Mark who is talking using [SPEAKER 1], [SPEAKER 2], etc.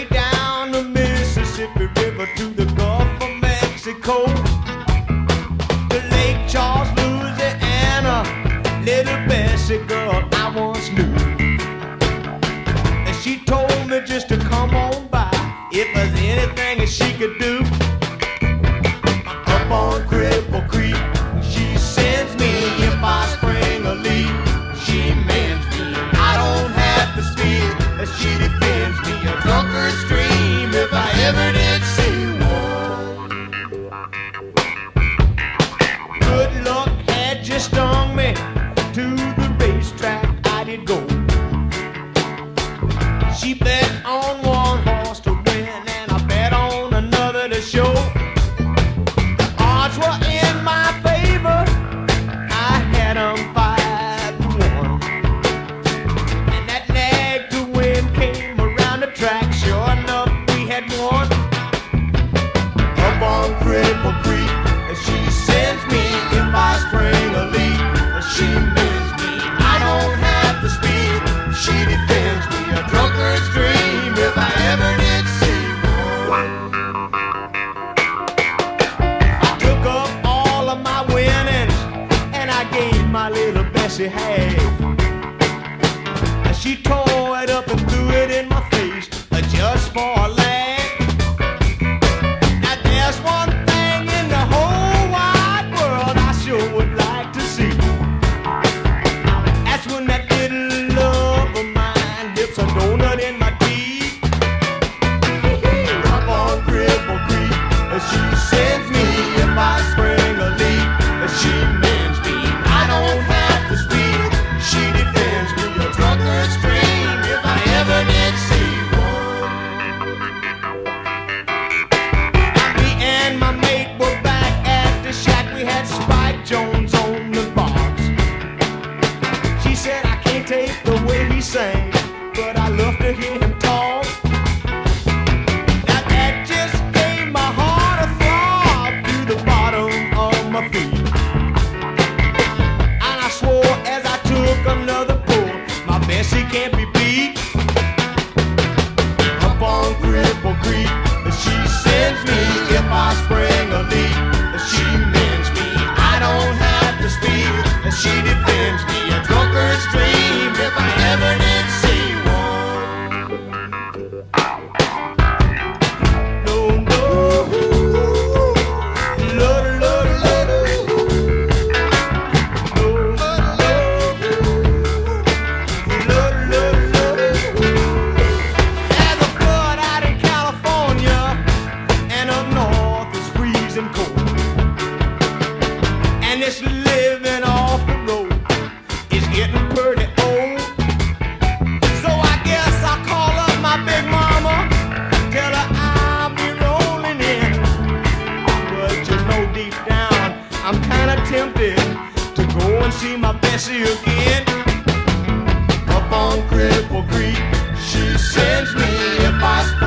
[SPEAKER 1] way down the Mississippi River to the Gulf of Mexico, to Lake Charles, Louisiana. Little Bessie girl I once knew, and she told me just to come on by if there's anything that she could do. Up on Cripple Creek, she sends me if I spring a leak. She mends me, I don't have to speak, and she defends me. A drunkard's dream if I ever did see one. Good luck had just stung me. To the racetrack I did go. She bet on one horse to win, and I bet on another to show. The odds were in my favor. I had 'em 5-1, and that nag to win came around the track. Sure enough, we had won. Up on Cripple Creek, and she sends me if I spring a leak. She mends me, I don't have to speak. She defends me, a drunkard's dream if I ever did see one. I took up all of my winnings and I gave my little Bessie half. And she tore it up and threw it in my face just for a laugh. Now there's one thing in the whole wide world I sure would like to see. When that little love of mine dips a donut in my teeth. Up on Cripple Creek, she sends me if I spring a leak. She mends me, I don't have to speak. She defends me, a drunkard's dream if I ever did see one. Me and my mate were back at the shack. We had Spike Jones on the box. She said, I can't take the way he sang, but I love to hear him talk. Now that just gave my heart a throb to the bottom of my feet. And I swore as I took another pull, my Bessie can't be beat. Up on Cripple Creek, she sends me if I spring a leak. She mends me, I don't have to speak. She defends me, a drunkard's dream if I ever did see one. No, no, Lord, Lord, Lord, no, Lord, Lord, Lord. There's a flood out in California, and up north is freezing cold, and it's living off the road is getting pretty old. So I guess I'll call up my big mama, tell her I'll be rolling in. But you know deep down I'm kinda tempted to go and see my Bessie again. Up on Cripple Creek, she sends me if I